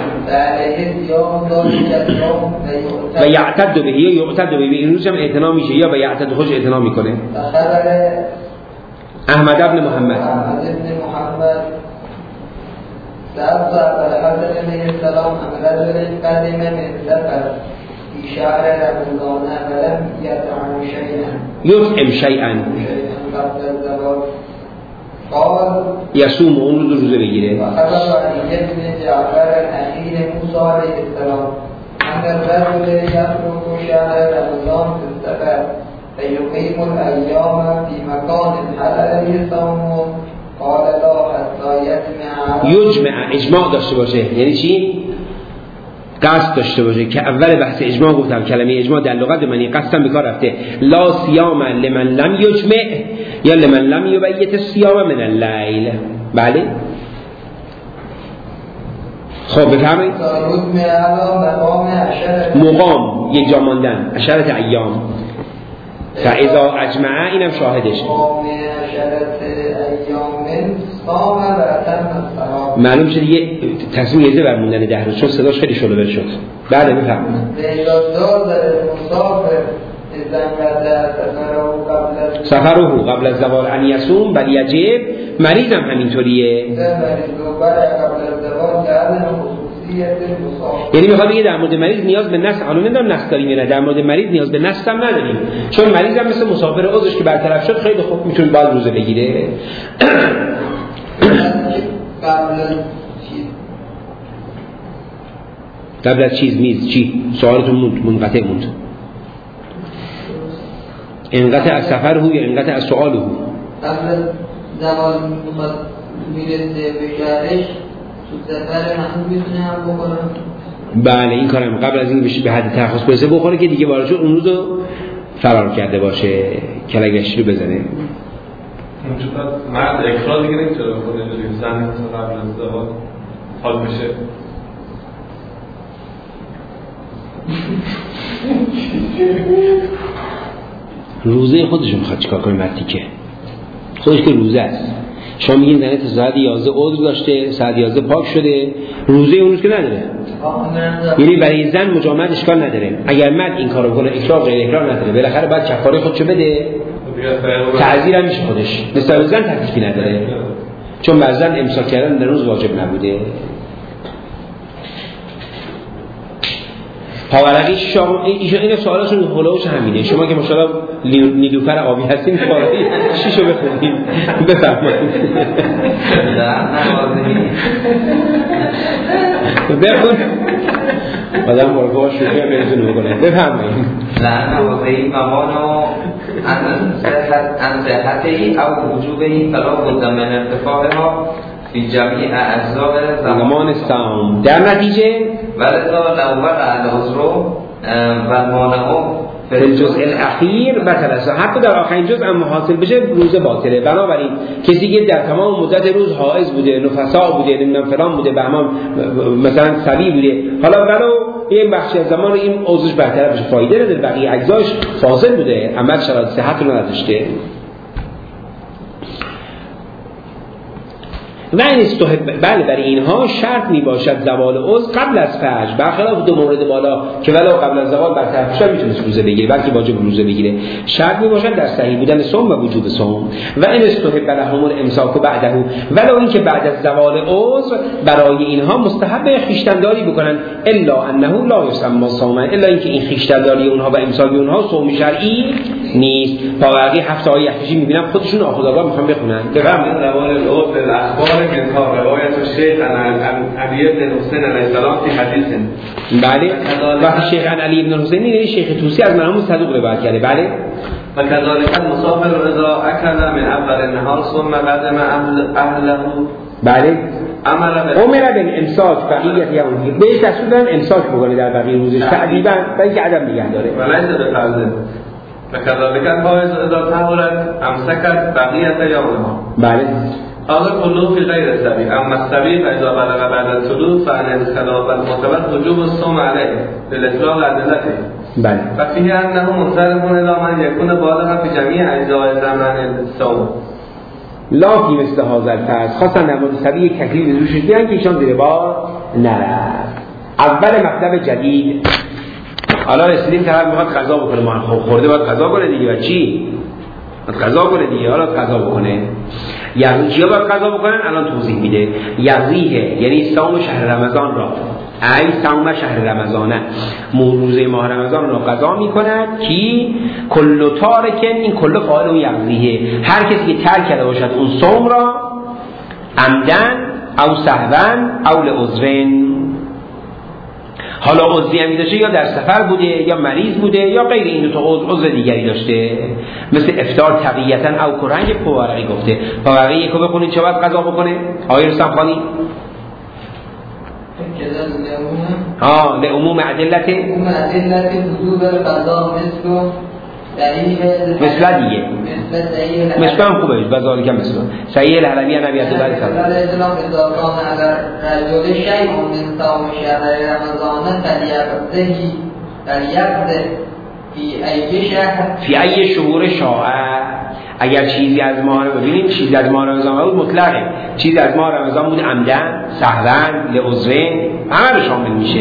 و یعتد به یا یعتد به این روز هم اعتنا میشه یا به یعتد خوش اعتنا میکنه. احمد ابن محمد احمد ابن محمد سألت الحسن علیه السلام عن رجل قدم من سفر في شهر رمضان ولم يطعم شيئا يطعم شيئا قبل الزوال قال يصوم اون روز روزه بگیره. وخبر علی بن جعفر اخیر موسی علیه السلام ان الرجل يخرج شهر رمضان في السفر فيقيم الايام في مكان حلال صوم قال لا حتى يجمع یجمع اجماع داشته باشه. یعنی چی؟ قصد داشته باشه که اول بحث اجماع گفتم کلمه اجماع در لغت به معنی قصدم به کار رفته. لا صیام لمن لم یجمع یا لمن لم یبیت الصیام من اللیل. بله خب بفرمایید. مقام یک جا ماندن عشرت ایام فاذا اجمع اینم شاهدش. معلوم شد یه تصمیم یزه برموندن ده روز چون صداش خیلی شلوور شد. بله بفرمایید. سفره قبل از زوال ان یصوم بل یجب. مریض هم همینطوریه. یعنی میخواد بگه در مورد مریض نیاز به نص، حالا نمیدونم نص داریم یا نه، در مورد مریض نیاز به نص هم نداریم چون مریض هم مثل مسافر عضوش که برطرف شد خیلی خوب میتونه بعد روزه بگیره. قبل از چیز میز چی؟ سوالتون موند منقطع موند. انقطع از سفر هو یا انقطع از سؤال هو؟ قبل زمان میرسه به شهرش تو سفر هم میتونه هم بکنم. بله این کارم قبل از این بشه به حد ترخص برسه بخوره که دیگه وارد شد اون روزو فرار کرده باشه کلگشی رو بزنه. مرد اکرار دیگه نمیتونه بکنه جوری زن مثلا قبل از ازدواج حال بشه. روزه خودش میخواد چیکار کنه مردی که خودش که روزه است. شما میگین زنه تا ساعت یازده عضو داشته ساعت یازده پاک شده روزه اون روز که نداره. یعنی برای زن مجامعت اشکال نداره. اگر مرد این کارو کنه اکراه غیر اکراه نداره. بالاخره باید کفاره خودشو بده. تعزیر هم میشه خودش. مثل زن تکلیفی نداره چون بر زن امساک کردن در روز واجب نبوده. پاورقی شما ایشون این سوالاتون هولوش همینه. شما که ماشاءالله نیلوفر آبی هستین پاورقی شیشو بخونید بفرمایید. بخون آدم مرگاه شوخی هم برزون بکنه. بفرمایید. لعنه و زهی ممانو انصحتی او وجوبهی فلا بد من ارتفاعها فی جمعی اجزاء زمان سام. در نتیجه ولذا لو وقع العذر و مانعه فی الجزء الاخیر بطل است. حتی در آخرین جزء هم حاصل بشه روزه باطله. بنابراین کسی که در تمام مدت روز حائض بوده نفسا بوده نمیدونم فلان بوده بهمان مثلا صبی بوده حالا ولو این بخشی از زمان این عضوش برطرفش فایده نداره بقیه اجزاش فاضل بوده عمل شرایط صحت رو نداشته. و این استحب بله برای اینها شرط می باشد زوال عضو قبل از فجر برخلاف دو مورد بالا که ولو قبل از زوال برطرف شد میتونه روزه بگیره بلکه واجب روزه بگیره. شرط می باشد در صحیح بودن صوم و وجوب صوم. و این استحب لهم الامساک بعده ولو اینکه بعد از زوال عضو برای اینها مستحب خویشتنداری بکنن الا انه لا یسمى صوما الا اینکه این خویشتنداری اونها و امساک اونها صوم شرعی نیست. پاورقی هفته های یحیی میبینم خودشون آخوندگار میخوان بخونن. قبل زوال العضو الاخبار من روایت الشیخ علی ابن حسین علیه السلام فی حدیث. بله وقتی شیخ علی ابن حسین یعنی شیخ توسی از مرحوم صدوق روایت کرده. بله و كذلك المسافر اذا اكل من اول النهار ثم قدم اهله. بله امر امر بالامساک بقیه یوم بهش دستور دادن امساک بکنه در بقیه روزش تعدیبا برای اینکه عدم نگه داره. ولایت به فرض و کذالک الحائض اذا طهرت امسکت بقیت یومها. بله. هذا كله في غير السبي. اما السبي فاذا بلغ بعد الطلوع فعن الخلاف المعتبر وجوب الصوم عليه للاطلاق ادلته. بله. ففيه انه منصرف الى من يكون بالغا في جميع اجزاء زمان الصوم. لافی مثل حاضر پس خواستن نماد سبی تکلیف روش دیدن که ایشان زیر بار نرفت. اول مطلب جدید حالا رسیدیم که هر میخواد قضا بکنه، ما خب خورده باید قضا کنه دیگه. و چی؟ باید قضا کنه دیگه. حالا قضا بکنه یعنی چیا باید قضا بکنن؟ الان توضیح میده. یقضیه یعنی صوم شهر رمضان را، ای صوم شهر رمضانه، روزه ماه رمضان را قضا میکند. کی؟ کل تارکن، این کل فاعل اون یقضیه، هر کسی که ترک کرده باشد اون صوم را عمدن او سهوا او لعذرن، حالا عذری هم داشته یا در سفر بوده یا مریض بوده یا غیر این دو تا عذر عذر دیگری داشته، مثل افطار تقیتا او کرنگ پوارقی گفته. پوارقی یکو بخونید چه باید قضا بکنه؟ آقای رستم خانی ها لعموم عدلت عموم عدلت وجوب القضا مثل مثل دیگه مثل هم خوبه بذاری که مثل صحیح الحلبی نبی عبدالله صلی الله علیه وسلم اذا كان على رجل شيء من صوم شهر رمضان فليقضه فليقضه في ای شهر فی ای شهور شاء. اگر چیزی از ماه رو ببینیم چیزی از ماه رمضان بود مطلقه، چیزی از ماه رمضان بود عمدن سهوا لعذرین همه رو شامل میشه.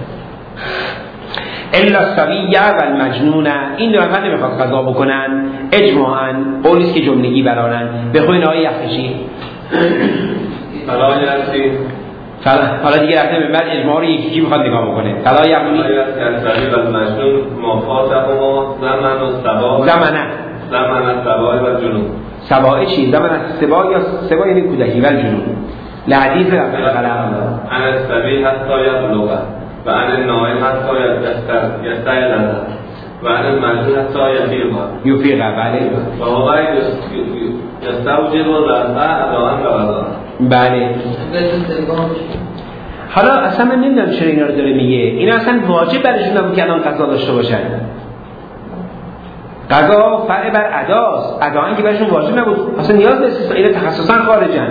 الا الصبی و المجنون، این دو نفر نمیخواد قضا بکنن اجماعاً، قولیست که جملگی برارن. بخوین آیه یخشی فلا یرسی حالا دیگه رفته به بعد اجماع رو یکی کی میخواد نگاه بکنه. فلا یقلی الصبی و المجنون ما فاتهما زمن و سبا زمنه زمن السبا و جنون. سبا چی؟ زمن السبا یا سبا یعنی کودکی و جنون. لحدیث رفته قلم عن الصبی حتی یبلغ و عن النائم حتی یستیقظ و عن المجنون حتی یفیق یفیق. بله. و هو یستوجب الرفع اداء رمضان. بله. حالا اصلا من نمیدونم چرا اینا رو داره میگه. اینا اصلا واجب برشون نبود که الان قضا داشته باشن. قضا فرع بر اداست، ادا که برشون واجب نبود، اصلا نیاز نیست. اینا تخصصا خارجن.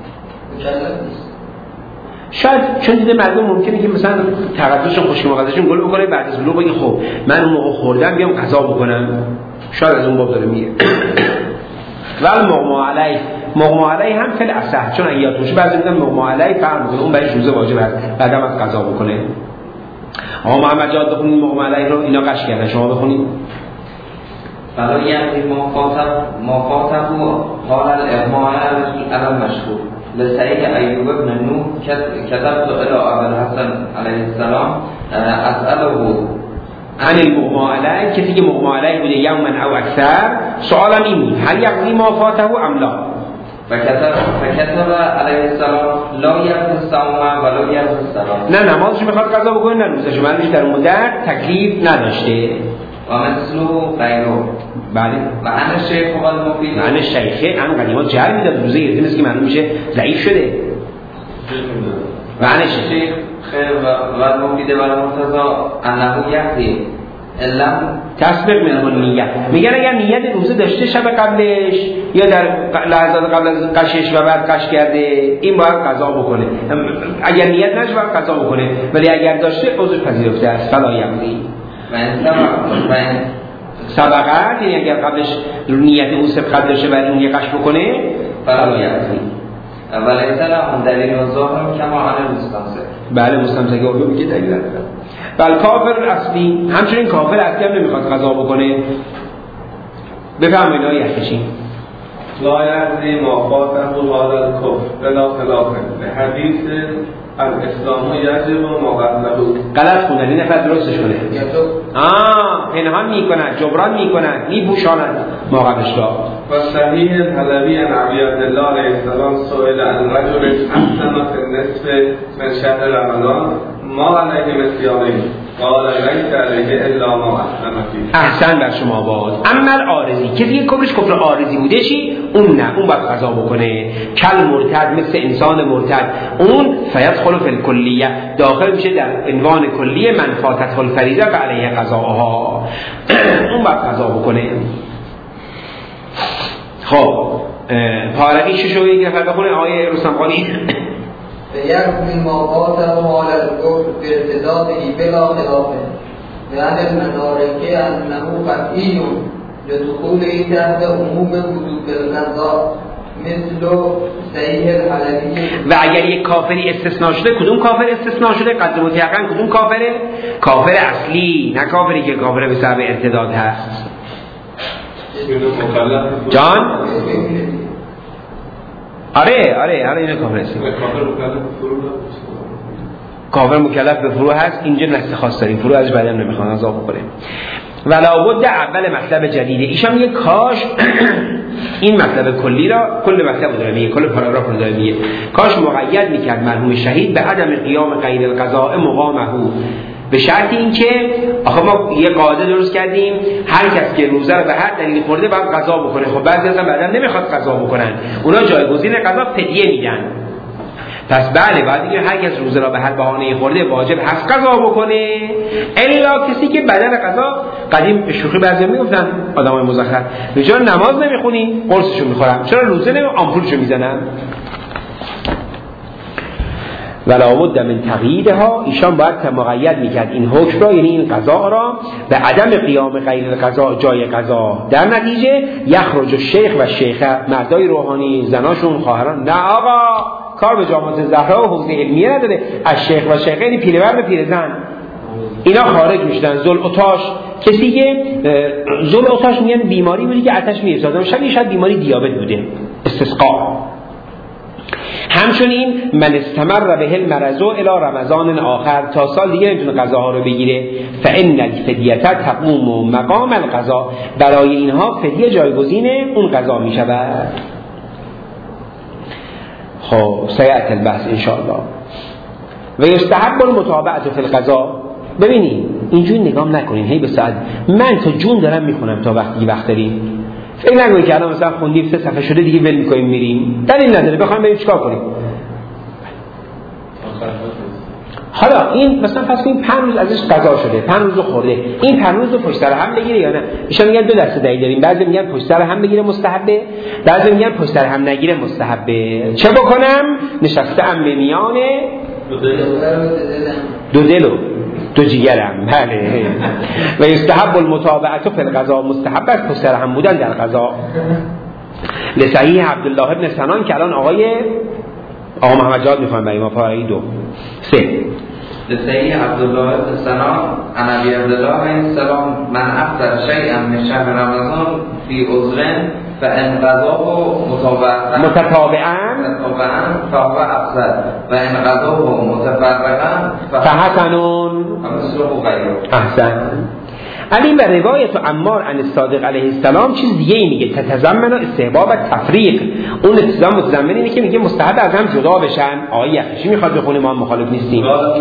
شاید چون دیده مردم ممکنه که مثلا تقدسشون خوشی مقدسشون گل بکنه بعد از بلوغ بگه خب من اون موقع خوردم بیام قضا بکنم. شاید از اون باب داره میگه. ول مغما علیه، مغما علیه هم فعل اصح، چون اگه یاد باشه بعضی میگن مغما علیه فرق میکنه، اون برای روزه واجب است بعدم از قضا بکنه. آقا محمد جواد بخونید مغما علیه رو، اینا قش کردن، شما بخونید. فلا یعنی ما فاتح ما فاتح قال الاغماء على المشهور لسعید ایوب بن نوح كتبت الى ابو الحسن علیه السلام اساله عن المغما علیه، کسی که مغما علیه بوده یوما او اکثر، سوالم این بود هل یقضی ما فاته ام لا؟ فکتب فکتب علیه السلام لا یقضی الصوم ولا یقضی الصلاة. نه نمازش میخواد قضا بکنه نه روزش، معنیش در اون مدت تکلیف نداشته. و مثلو غیره. بله. و عن شیخ و المفید. عن شیخه عن قدیمات جهر میداد روزه گرفته مثل که معلوم میشه ضعیف شده. و عن شیخ خیر و المفید و المرتضا انه یقضی علم تسبق من نیت. میگن اگر نیت روزه داشته شب قبلش یا در لحظات قبل از قشش و بعد قش کرده این باید قضا بکنه. اگر نیت نشه باید قضا بکنه، ولی اگر داشته عذر پذیرفته است. فلا یقضی و سبقت، یعنی اگر قبلش نیت اون سبقت داشته بعد اون یه قش بکنه فلا یقضی. ولی سلام دلیل و ظاهر کما عن المستمسک. بله مستمسک او میگه دلیل نداره. بل کافر اصلی همچنین کافر اصلی هم نمیخواد قضا بکنه. بفهمید آیه یخشی لا یقضی ما فاته بعد الکفر بلا خلاف حدیث الاسلام یجب ما قبله. غلط خوندن، این نفر درستش کنه. آه پنهان میکنن، جبران میکنن، میپوشانن ما قبلش را. و صحیح الحلبی عن ابی عبدالله علیه السلام سئل عن رجل احسن فی النصف من شهر رمضان ما علیه مثل قال لیس علیه الا ما اسلم فیه. احسن بر شما باد. اما عارضی کسی که کفرش کفر عارضی بوده چی؟ اون نه، اون باید قضا بکنه. کل مرتد، مثل انسان مرتد، اون فیدخل فی الکلیه، داخل میشه در عنوان کلیه من فاتته الفریضه و علیه قضاها. اون باید قضا بکنه. خب پارقی چه شو یک نفر بخونه آیه رستمخانی. فيرمي ما فاته على الكفر بارتداده بلا خلاف لأن المدارك أنه قطعي لدخوله تحت عموم وجوب القضاء مثل صحیح الحلبی. و اگر یک کافری استثناء شده، کدوم کافر استثناء شده؟ قدر متیقن کدوم کافره؟ کافر اصلی، نه کافری که کافر به سبب ارتداد هست. جان؟ آره آره آره اینو کافر است. کافر مکلف به فرو هست. اینجا نسخ خاص داریم، فرو از بعدم نمیخوان عذاب بکنه. ولا بد اول مطلب جدیده. ایشان میگه کاش این مطلب کلی را، کل مطلب داره میگه، کل پاراگراف رو داره میگه، کاش مقید میکرد مرحوم شهید به عدم قیام غیر القضاء مقامه، به شرط این که آخه ما یه قاعده درست کردیم هر کس که روزه رو به هر دلیلی خورده باید قضا بکنه. خب بعضی از بعدا نمیخواد قضا بکنن، اونا جایگزین قضا فدیه میدن. پس بله باید دیگه هر کس روزه را به هر بهانه خورده واجب هست قضا بکنه، الا کسی که بدل قضا، قدیم به شوخی بعضی میگفتن آدمای مزخرف، چرا نماز نمیخونی؟ قرصشو میخورم. چرا روزه نمی آمپولشو میزنم؟ ولا بد من تقییدها. ایشان باید که مقید میکرد این حکم را، یعنی این قضا را، به عدم قیام غیر القضا، جای قضا. در نتیجه یخرج الشیخ و شیخه، مردای روحانی، زناشون، خواهران، نه آقا کار به جامعه زهرا و حوزه علمیه نداره. از شیخ و شیخه یعنی پیرمرد و پیرزن، اینا خارج میشدن. ذوالعطاش، کسی که ذوالعطاش میگن بیماری بودی که آتش میرساد، شاید شاید بیماری دیابت بوده، استسقا. همچنین من استمر به المرض الی رمضان آخر، تا سال دیگه نمیتونه قضاها رو بگیره. فان الفدیه تقوم مقام القضا، برای اینها فدیه جایگزین اون قضا میشود. خب سیأتی البحث ان شاء الله. و یستحب المتابعه فی القضا. ببینید اینجوری نگام نکنین هی به ساعت من تا جون دارم میخونم تا وقتی وقت داریم. فکر نکنید که الان مثلا خوندیم سه صفحه شده دیگه ول می‌کنیم میریم، دلیل نداره بخوایم بریم چیکار کنیم. حالا این مثلا فرض کنیم پنج روز ازش قضا شده، پنج روز خورده، این پنج روز رو پشت سر هم بگیره یا نه؟ ایشون میگن دو دسته دلیل داریم، بعضی میگن پشت سر هم بگیره مستحبه، بعضی میگن پشت سر هم نگیره مستحبه. چه بکنم؟ نشسته ام به میان دو دلو دو جیگرم. بله. و یستحب المتابعه فی القضا، مستحب است پشت سر هم بودن در قضا. لصحیح عبدالله ابن سنان که الان آقای آقا محمد جواد میخوام برای ما پاره دو سه. لصحیح عبدالله ابن سنان عن ابی عبدالله علیه السلام من افطر شیئا من شهر رمضان فی عذر فان قضاه متابعا متتابعا متتابعا فهو افضل و ان قضاه متفرقا فحسنون فمثله غیره. احسن. علی به روایت عمار عن الصادق علیه السلام چیز دیگه ای میگه، تتضمن استحباب تفریق. اون التزام متضمن اینه که میگه مستحب از هم جدا بشن. آقای یخشی میخواد بخونه، ما مخالف نیستیم.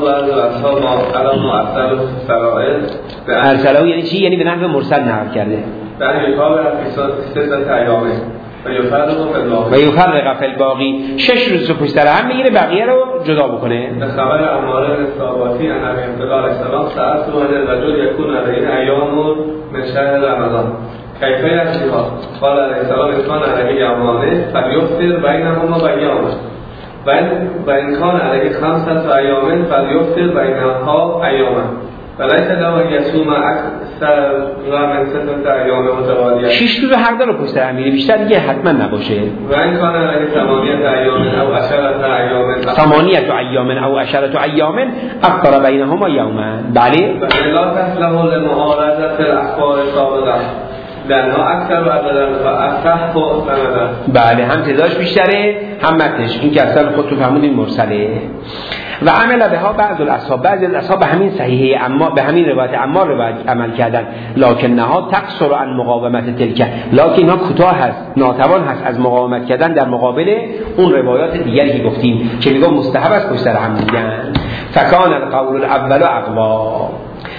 ارسلوا یعنی چی؟ یعنی به نحو مرسل نقل کرده. در یکاب سه ایامه و یفرق فی الباقی، شش روز رو پشت سر هم میگیره، بقیه رو جدا بکنه. به خبر عماره اصاباتی ان ابی عبدالله علیه السلام سألت و رجل یکون علیه ایام من شهر رمضان کیفیه ها؟ قال علیه السلام اسمان علیه یامانه فلیفطر بینهما و ایامه و این کان علیه خمسة ایام فلیفطر بینها ایامه ولیس له یصوم اکثر من ستة ایام متوالیه. شش روز هر دو رو پشت سر هم میگیره، بیشتر دیگه حتما نباشه. و این کان علیه ثمانیة ایام او عشرة ایام ثمانیة ایام او عشرة ایام افطر بینهما یوما. بله. و لا تسلم لمعارضة الاخبار سابقه لانها اکثر و عددن و اصح و سندن. بله هم تعدادش بیشتره هم متنش، این که اصلا خودتون فهمودین مرسله. و عمل بها بعض الاصحاب، بعض الاصحاب به همین صحیحه اما به همین روایت عمار روایت عمل کردن، لکن نها تقصر عن مقاومت تلک، لکن اینها کوتاه هست، ناتوان هست از مقاومت کردن در مقابل اون روایات دیگری که گفتیم که میگه مستحب است پشت سر هم بودن. فکان القول الاول اقوا.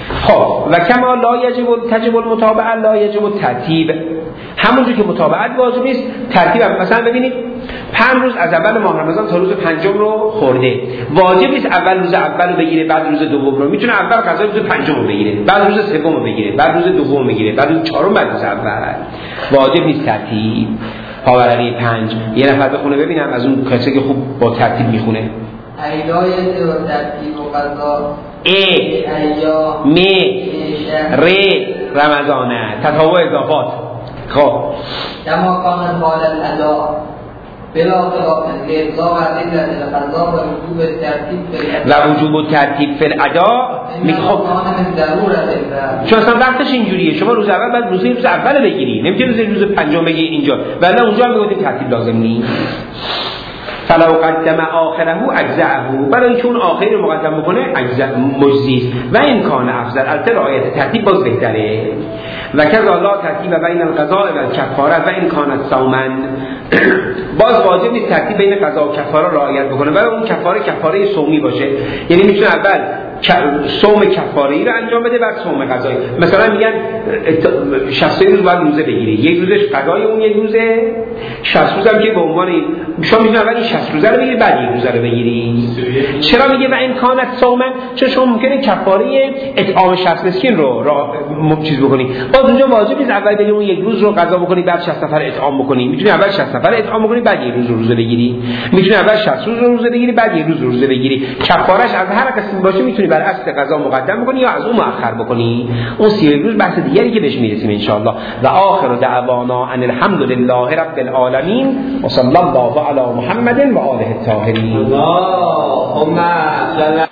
خب و کما لا یجب تجب المتابعه لا یجب الترتیب، همونجور که متابعت واجب نیست ترتیب هم. مثلا ببینید پنج روز از اول ماه رمضان تا روز پنجم رو خورده، واجب نیست اول روز اول رو بگیره بعد روز دوم رو، میتونه اول غذای روز پنجم رو بگیره بعد روز سوم رو بگیره بعد روز دوم رو بگیره بعد روز چهارم بعد روز اول. واجب نیست ترتیب. پاورقی پنج یه نفر بخونه ببینم از اون کسی که خوب با ترتیب میخونه. ایلای ترتیب و قضا ای ایا می ر رمضانه تطاوع اضافات. خب کما کان حال الادا بلا خلاف القضا و علت القضا و وجوب الترتیب فی و وجوب الترتیب فی الادا. خب چون اصلا وقتش اینجوریه، شما روز اول بعد روز روز اول بگیری، نمیتونی روز روز پنجم بگیری اینجا، ولی اونجا هم بگید ترتیب لازم نیست. فلو قدم آخره اجزعه، برای اینکه اون آخری رو مقدم بکنه اجزع مجزی و امکان افضل البته رعایت ترتیب باز بهتره. و کذا لا ترتیب بین القضاء و الکفاره و امکان صوما، باز واجب نیست ترتیب بین قضا و کفاره رعایت بکنه، ولی اون کفاره کفاره صومی باشه، یعنی میتونه اول صوم کفاره‌ای رو انجام بده بعد صوم قضایی. مثلا میگن شصت روز بعد روزه بگیره، یک روزش قضای اون یک روزه، شصت روز هم که به عنوان شما میتونید اول شصت روزه رو بگیری بعد یک روزه رو بگیری. چرا میگه و امکانات صوم؟ چون شما ممکنه کفاره اطعام شصت مسکین رو را چیز بکنی، باز اونجا واجب نیست اول بگیری اون یک روز رو قضا بکنی بعد شصت نفر اطعام بکنی، میتونی اول شصت نفر اطعام بکنی بعد یک روز روزه بگیری، میتونی اول شصت روز روزه بگیری بعد یک روز روزه بگیری. کفارش از هر قسم باشه میتونی بر اساس قضا مقدم بکنی یا از اون مؤخر بکنی. اون سی روز بحث دیگری که بهش میرسیم ان شاء الله. و آخر دعوانا ان الحمد لله رب العالمین و صلی الله علی محمد و آله الطاهرین. اللهم صل